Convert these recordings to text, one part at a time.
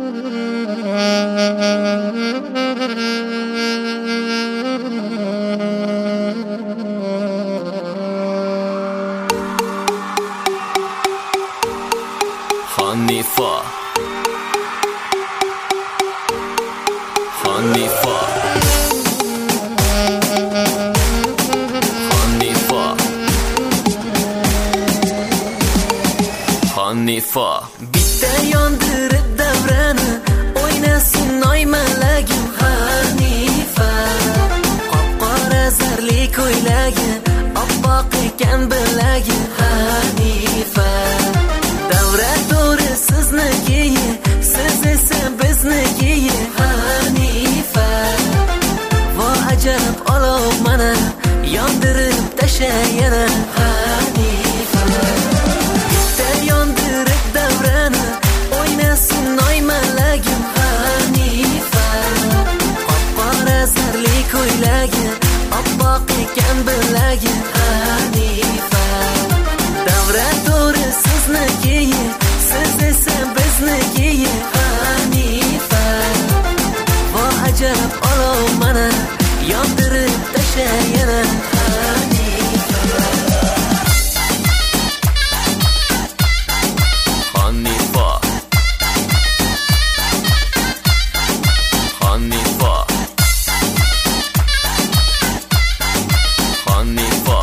Hanifa Hanifa Hanifa Hanifa bitta yondirib davrani o'ynasin oymalagim Hanifa qop-qora zarli ko'ylagi oppoq ekan bilagi Hanifa davra to'ri sizniki siz esa bizniki Hanifa vo ajab olov mana yondirib tashlayana Hanifa bitta yondirib davrani o'ynasin oymalagim Hanifa qop-qora zarli ko'ylagi oppoq ekan bilagi Hanifa davra to'ri sizniki siz esa bizniki Hanifa vo ajab olov mana yondirib tashlayana Hanifa Hanifa Hanifa Hanifa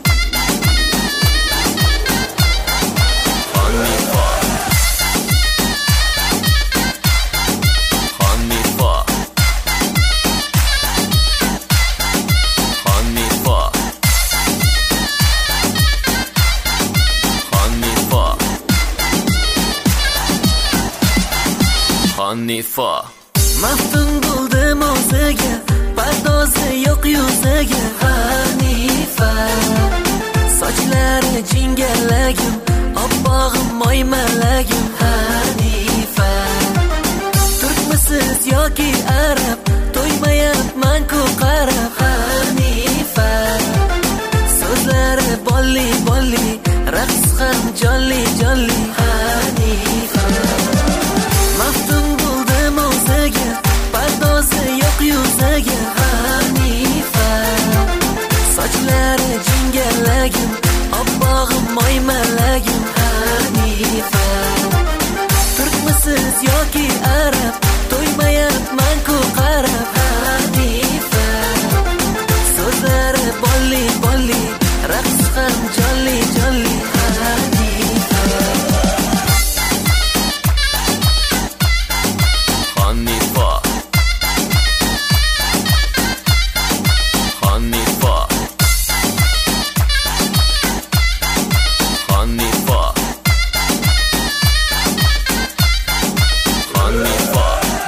Hanifa maftun bo'ldim o'ziga pardozi yo'q yuziga Hanifa sochlari jingalagim oppog'im moymalagim Hanifa turkmisiz yoki arab to'ymayapman-ku qarab Hanifa so'zlari bolli bolli raqs ham jonli jonli Hanifa maftun bo'ldim o'ziga pardozi yo'q yuziga Hanifa sochlari jingalagim oppog'im moymalagim Hanifa turkmisiz yoki arab to'ymayapman-ku qarab Hanifa so'zlari bolli bolli raqs ham jonli jonli Hanifa Hanifa Hanifa Hanifa Hanifa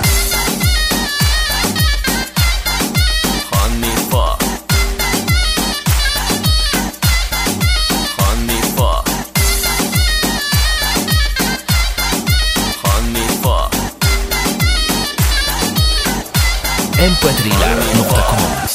Hanifa Hanifa Hanifa mp3lar.com